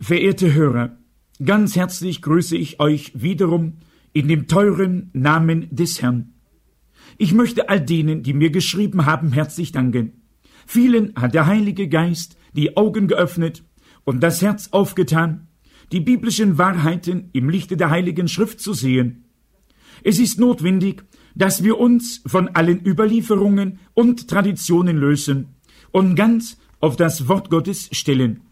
Verehrte Hörer, ganz herzlich grüße ich euch wiederum in dem teuren Namen des Herrn. Ich möchte all denen, die mir geschrieben haben, herzlich danken. Vielen hat der Heilige Geist die Augen geöffnet und das Herz aufgetan, die biblischen Wahrheiten im Lichte der Heiligen Schrift zu sehen. Es ist notwendig, dass wir uns von allen Überlieferungen und Traditionen lösen und ganz auf das Wort Gottes stellen.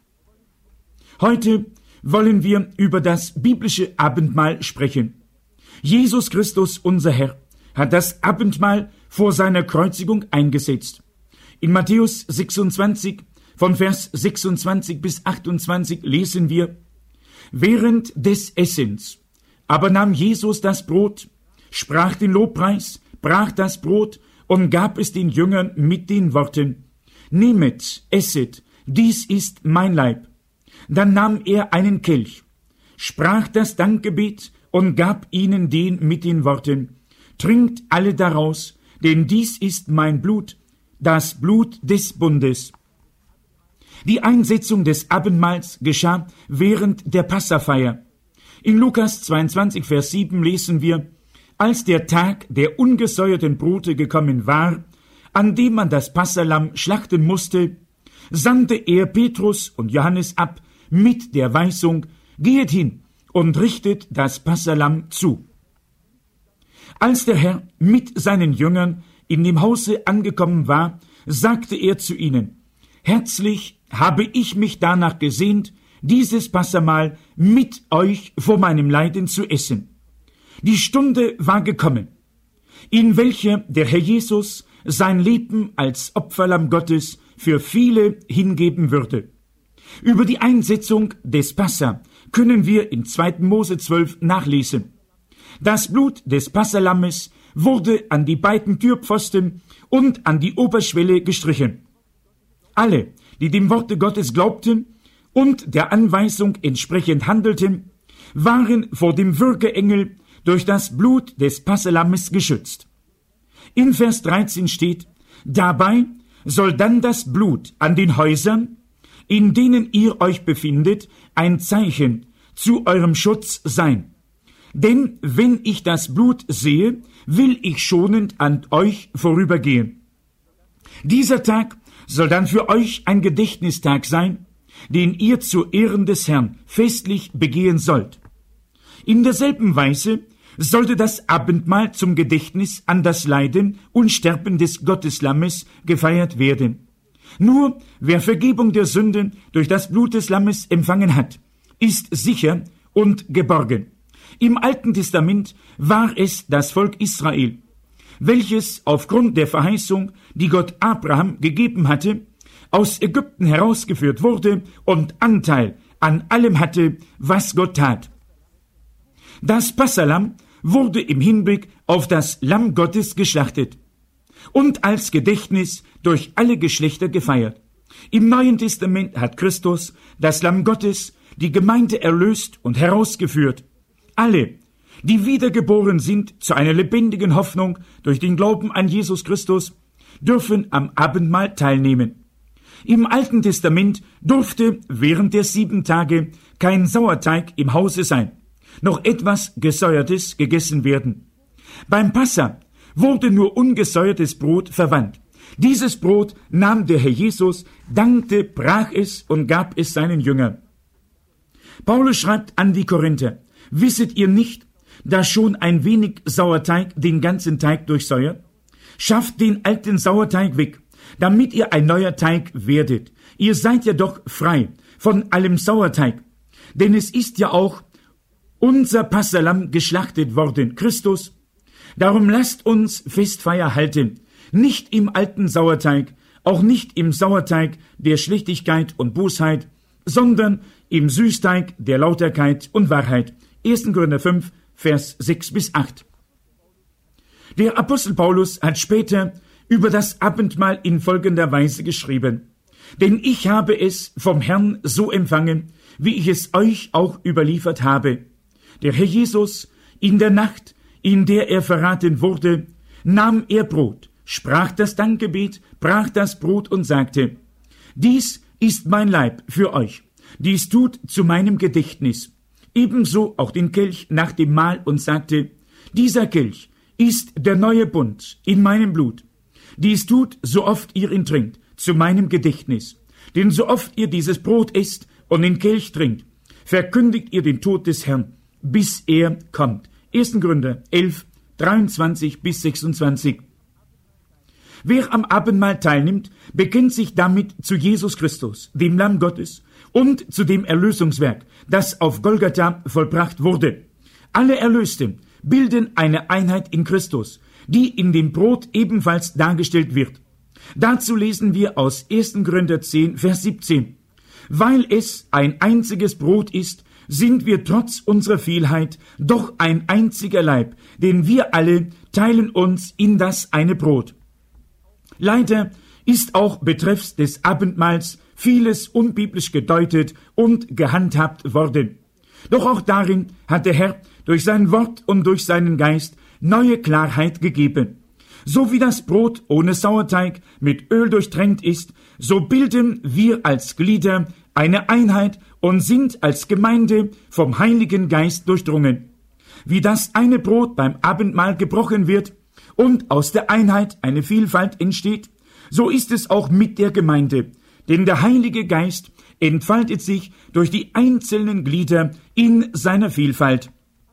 Heute wollen wir über das biblische Abendmahl sprechen. Jesus Christus, unser Herr, hat das Abendmahl vor seiner Kreuzigung eingesetzt. In Matthäus 26, von Vers 26 bis 28 lesen wir: Während des Essens aber nahm Jesus das Brot, sprach den Lobpreis, brach das Brot und gab es den Jüngern mit den Worten: Nehmet, esset, dies ist mein Leib. Dann nahm er einen Kelch, sprach das Dankgebet und gab ihnen den mit den Worten: Trinkt alle daraus, denn dies ist mein Blut, das Blut des Bundes. Die Einsetzung des Abendmahls geschah während der Passafeier. In Lukas 22, Vers 7 lesen wir: Als der Tag der ungesäuerten Brote gekommen war, an dem man das Passalamm schlachten musste, sandte er Petrus und Johannes ab mit der Weisung: Gehet hin und richtet das Passalamm zu. Als der Herr mit seinen Jüngern in dem Hause angekommen war, sagte er zu ihnen: Herzlich habe ich mich danach gesehnt, dieses Passamahl mit euch vor meinem Leiden zu essen. Die Stunde war gekommen, in welcher der Herr Jesus sein Leben als Opferlamm Gottes für viele hingeben würde. Über die Einsetzung des Passa können wir in 2. Mose 12 nachlesen. Das Blut des Passalammes wurde an die beiden Türpfosten und an die Oberschwelle gestrichen. Alle, die dem Worte Gottes glaubten und der Anweisung entsprechend handelten, waren vor dem Würgeengel durch das Blut des Passalammes geschützt. In Vers 13 steht: Dabei soll dann das Blut an den Häusern, in denen ihr euch befindet, ein Zeichen zu eurem Schutz sein. Denn wenn ich das Blut sehe, will ich schonend an euch vorübergehen. Dieser Tag soll dann für euch ein Gedächtnistag sein, den ihr zu Ehren des Herrn festlich begehen sollt. In derselben Weise sollte das Abendmahl zum Gedächtnis an das Leiden und Sterben des Gotteslammes gefeiert werden. Nur wer Vergebung der Sünden durch das Blut des Lammes empfangen hat, ist sicher und geborgen. Im Alten Testament war es das Volk Israel, welches aufgrund der Verheißung, die Gott Abraham gegeben hatte, aus Ägypten herausgeführt wurde und Anteil an allem hatte, was Gott tat. Das Passalamm wurde im Hinblick auf das Lamm Gottes geschlachtet und als Gedächtnis durch alle Geschlechter gefeiert. Im Neuen Testament hat Christus, das Lamm Gottes, die Gemeinde erlöst und herausgeführt. Alle, die wiedergeboren sind zu einer lebendigen Hoffnung durch den Glauben an Jesus Christus, dürfen am Abendmahl teilnehmen. Im Alten Testament durfte während der 7 Tage kein Sauerteig im Hause sein, noch etwas Gesäuertes gegessen werden. Beim Passa wurde nur ungesäuertes Brot verwandt. Dieses Brot nahm der Herr Jesus, dankte, brach es und gab es seinen Jüngern. Paulus schreibt an die Korinther: Wisset ihr nicht, dass schon ein wenig Sauerteig den ganzen Teig durchsäuert? Schafft den alten Sauerteig weg, damit ihr ein neuer Teig werdet. Ihr seid ja doch frei von allem Sauerteig. Denn es ist ja auch unser Passalamm geschlachtet worden, Christus. Darum lasst uns Festfeier halten, nicht im alten Sauerteig, auch nicht im Sauerteig der Schlechtigkeit und Bosheit, sondern im Süßteig der Lauterkeit und Wahrheit. 1. Korinther 5, Vers 6 bis 8. Der Apostel Paulus hat später über das Abendmahl in folgender Weise geschrieben: Denn ich habe es vom Herrn so empfangen, wie ich es euch auch überliefert habe. Der Herr Jesus, in der Nacht, in der er verraten wurde, nahm er Brot, sprach das Dankgebet, brach das Brot und sagte: Dies ist mein Leib für euch. Dies tut zu meinem Gedächtnis. Ebenso auch den Kelch nach dem Mahl und sagte, dieser Kelch ist der neue Bund in meinem Blut. Dies tut, so oft ihr ihn trinkt, zu meinem Gedächtnis. Denn so oft ihr dieses Brot esst und den Kelch trinkt, verkündigt ihr den Tod des Herrn, bis er kommt. 1. Korinther 11, 23 bis 26. Wer am Abendmahl teilnimmt, bekennt sich damit zu Jesus Christus, dem Lamm Gottes, und zu dem Erlösungswerk, das auf Golgatha vollbracht wurde. Alle Erlösten bilden eine Einheit in Christus, die in dem Brot ebenfalls dargestellt wird. Dazu lesen wir aus 1. Korinther 10, Vers 17. Weil es ein einziges Brot ist, sind wir trotz unserer Vielheit doch ein einziger Leib, denn wir alle teilen uns in das eine Brot. Leider ist auch betreffs des Abendmahls vieles unbiblisch gedeutet und gehandhabt worden. Doch auch darin hat der Herr durch sein Wort und durch seinen Geist neue Klarheit gegeben. So wie das Brot ohne Sauerteig mit Öl durchtränkt ist, so bilden wir als Glieder eine Einheit und sind als Gemeinde vom Heiligen Geist durchdrungen. Wie das eine Brot beim Abendmahl gebrochen wird und aus der Einheit eine Vielfalt entsteht, so ist es auch mit der Gemeinde, denn der Heilige Geist entfaltet sich durch die einzelnen Glieder in seiner Vielfalt.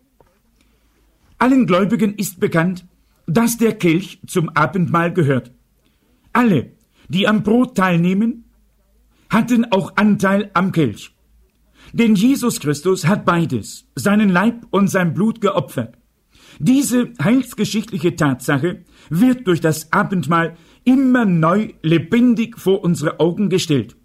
Allen Gläubigen ist bekannt, dass der Kelch zum Abendmahl gehört. Alle, die am Brot teilnehmen, hatten auch Anteil am Kelch. Denn Jesus Christus hat beides, seinen Leib und sein Blut geopfert. Diese heilsgeschichtliche Tatsache wird durch das Abendmahl immer neu lebendig vor unsere Augen gestellt.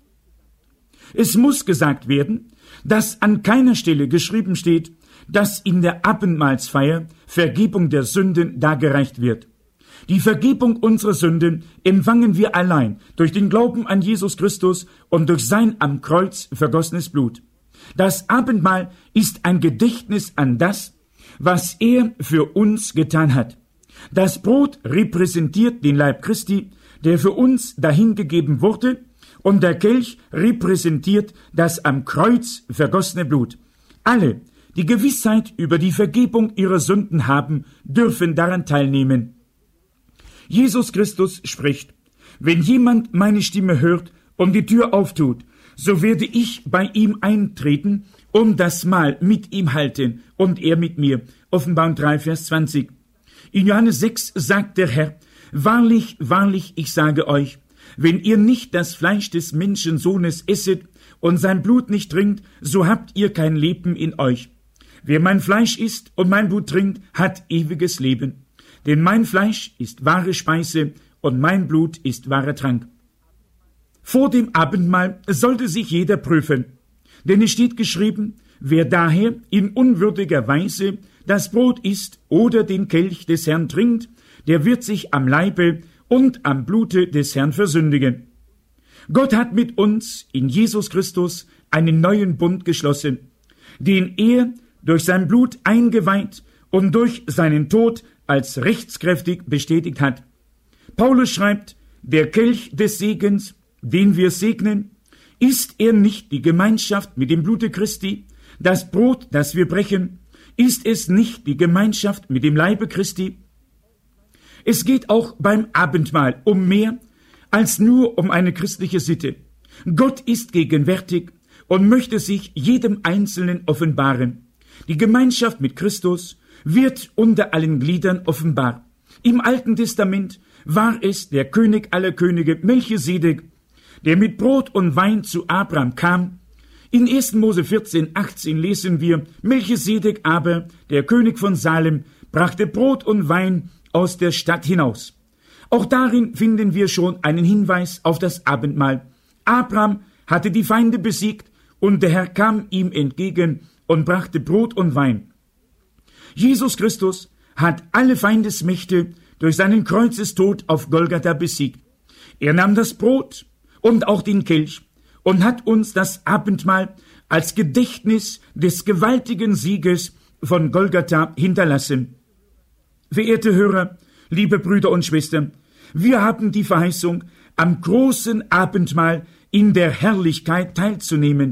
Es muss gesagt werden, dass an keiner Stelle geschrieben steht, dass in der Abendmahlsfeier Vergebung der Sünden dargereicht wird. Die Vergebung unserer Sünden empfangen wir allein durch den Glauben an Jesus Christus und durch sein am Kreuz vergossenes Blut. Das Abendmahl ist ein Gedächtnis an das, was er für uns getan hat. Das Brot repräsentiert den Leib Christi, der für uns dahingegeben wurde, und der Kelch repräsentiert das am Kreuz vergossene Blut. Alle, die Gewissheit über die Vergebung ihrer Sünden haben, dürfen daran teilnehmen. Jesus Christus spricht, wenn jemand meine Stimme hört und die Tür auftut, so werde ich bei ihm eintreten und das Mahl mit ihm halten und er mit mir. Offenbarung 3, Vers 20. In Johannes 6 sagt der Herr, wahrlich, wahrlich, ich sage euch, wenn ihr nicht das Fleisch des Menschensohnes esset und sein Blut nicht trinkt, so habt ihr kein Leben in euch. Wer mein Fleisch isst und mein Blut trinkt, hat ewiges Leben. Denn mein Fleisch ist wahre Speise und mein Blut ist wahrer Trank. Vor dem Abendmahl sollte sich jeder prüfen, denn es steht geschrieben, wer daher in unwürdiger Weise das Brot isst oder den Kelch des Herrn trinkt, der wird sich am Leibe und am Blute des Herrn versündigen. Gott hat mit uns in Jesus Christus einen neuen Bund geschlossen, den er durch sein Blut eingeweiht und durch seinen Tod als rechtskräftig bestätigt hat. Paulus schreibt, der Kelch des Segens, den wir segnen, ist er nicht die Gemeinschaft mit dem Blute Christi? Das Brot, das wir brechen, ist es nicht die Gemeinschaft mit dem Leibe Christi? Es geht auch beim Abendmahl um mehr als nur um eine christliche Sitte. Gott ist gegenwärtig und möchte sich jedem Einzelnen offenbaren. Die Gemeinschaft mit Christus wird unter allen Gliedern offenbar. Im Alten Testament war es der König aller Könige, Melchisedek, der mit Brot und Wein zu Abraham kam. In 1. Mose 14, 18 lesen wir, Melchisedek aber, der König von Salem, brachte Brot und Wein aus der Stadt hinaus. Auch darin finden wir schon einen Hinweis auf das Abendmahl. Abraham hatte die Feinde besiegt und der Herr kam ihm entgegen und brachte Brot und Wein. Jesus Christus hat alle Feindesmächte durch seinen Kreuzestod auf Golgatha besiegt. Er nahm das Brot und auch den Kelch und hat uns das Abendmahl als Gedächtnis des gewaltigen Sieges von Golgatha hinterlassen. Verehrte Hörer, liebe Brüder und Schwestern, wir haben die Verheißung, am großen Abendmahl in der Herrlichkeit teilzunehmen.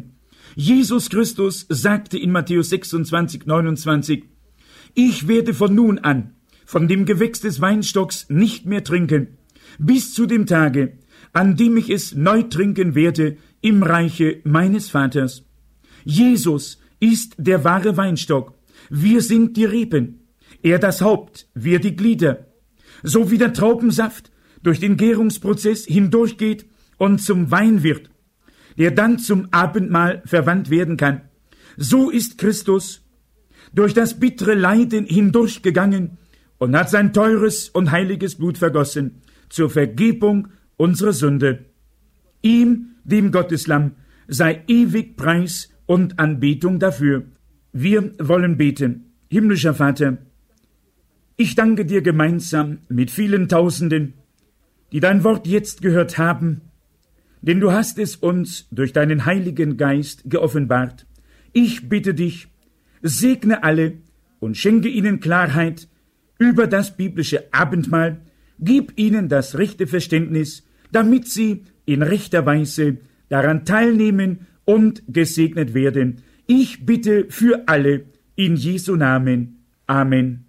Jesus Christus sagte in Matthäus 26, 29, ich werde von nun an von dem Gewächs des Weinstocks nicht mehr trinken, bis zu dem Tage, an dem ich es neu trinken werde im Reiche meines Vaters. Jesus ist der wahre Weinstock, wir sind die Reben, er das Haupt, wir die Glieder. So wie der Traubensaft durch den Gärungsprozess hindurchgeht und zum Wein wird, der dann zum Abendmahl verwandt werden kann, so ist Christus durch das bittere Leiden hindurchgegangen und hat sein teures und heiliges Blut vergossen zur Vergebung unserer Sünde. Ihm, dem Gotteslamm, sei ewig Preis und Anbetung dafür. Wir wollen beten. Himmlischer Vater, ich danke dir gemeinsam mit vielen Tausenden, die dein Wort jetzt gehört haben, denn du hast es uns durch deinen Heiligen Geist geoffenbart. Ich bitte dich, segne alle und schenke ihnen Klarheit über das biblische Abendmahl, gib ihnen das rechte Verständnis, damit sie in rechter Weise daran teilnehmen und gesegnet werden. Ich bitte für alle in Jesu Namen. Amen.